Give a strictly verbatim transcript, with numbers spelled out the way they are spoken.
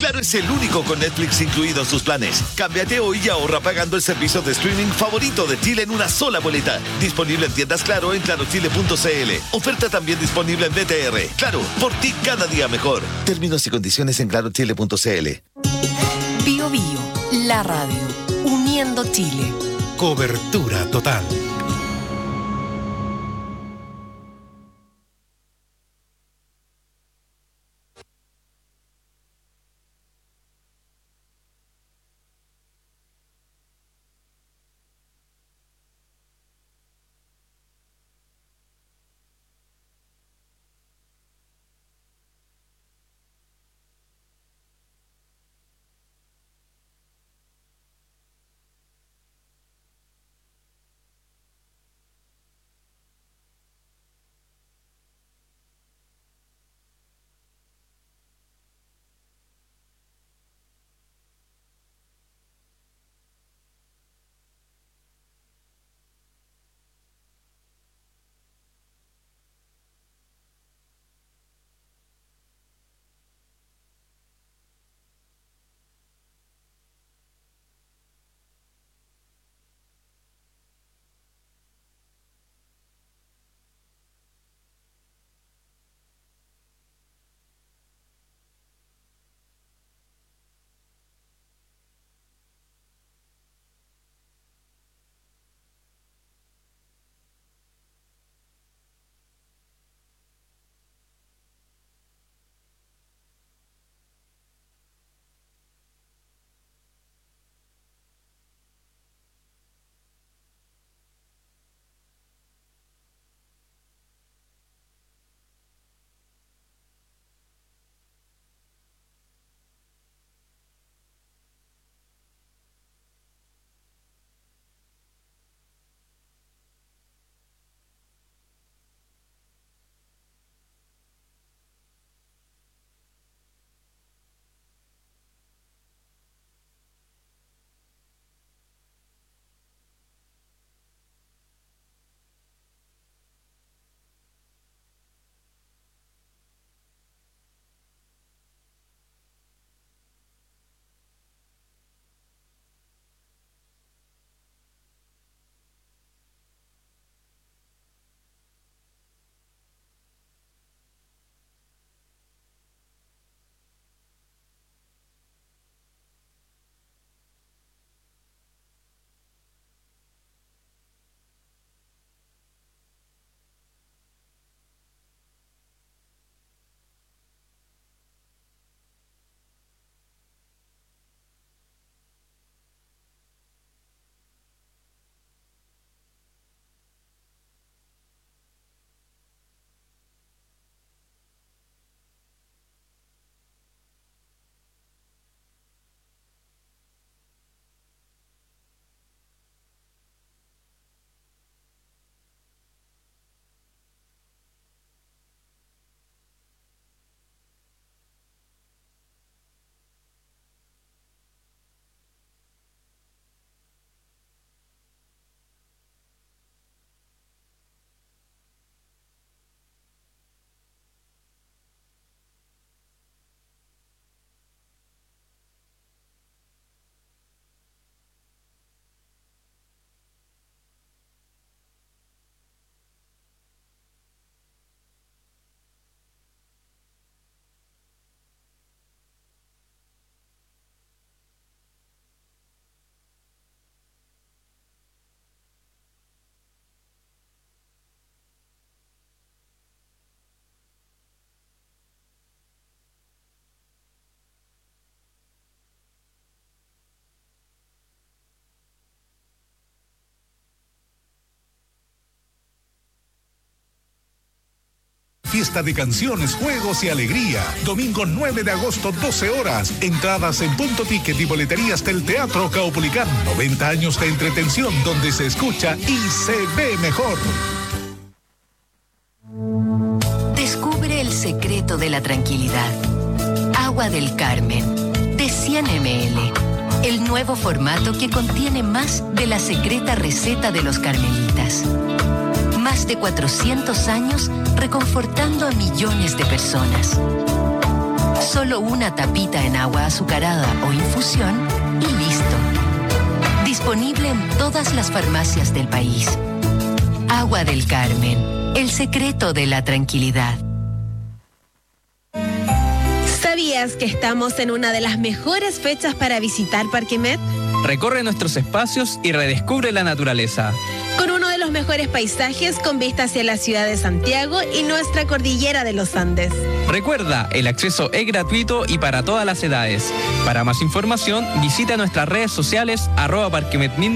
Claro es el único con Netflix incluido en sus planes. Cámbiate hoy y ahorra pagando el servicio de streaming favorito de Chile en una sola boleta. Disponible en tiendas Claro en claro chile punto c l. Oferta también disponible en B T R. Claro, por ti cada día mejor. Términos y condiciones en claro chile punto c l. Bio Bio, la radio, uniendo Chile. Cobertura total. Fiesta de canciones, juegos y alegría. Domingo nueve de agosto, doce horas. Entradas en Punto Ticket y boleterías del Teatro Caupolicán. noventa años de entretención donde se escucha y se ve mejor. Descubre el secreto de la tranquilidad. Agua del Carmen, de cien mililitros. El nuevo formato que contiene más de la secreta receta de los carmelitas. Más de cuatrocientos años reconfortando a millones de personas. Solo una tapita en agua azucarada o infusión y listo. Disponible en todas las farmacias del país. Agua del Carmen, el secreto de la tranquilidad. ¿Sabías que estamos en una de las mejores fechas para visitar Parque Met? Recorre nuestros espacios y redescubre la naturaleza. Con uno de los mejores paisajes con vista hacia la ciudad de Santiago y nuestra cordillera de los Andes. Recuerda, el acceso es gratuito y para todas las edades. Para más información, visita nuestras redes sociales arroba parquemet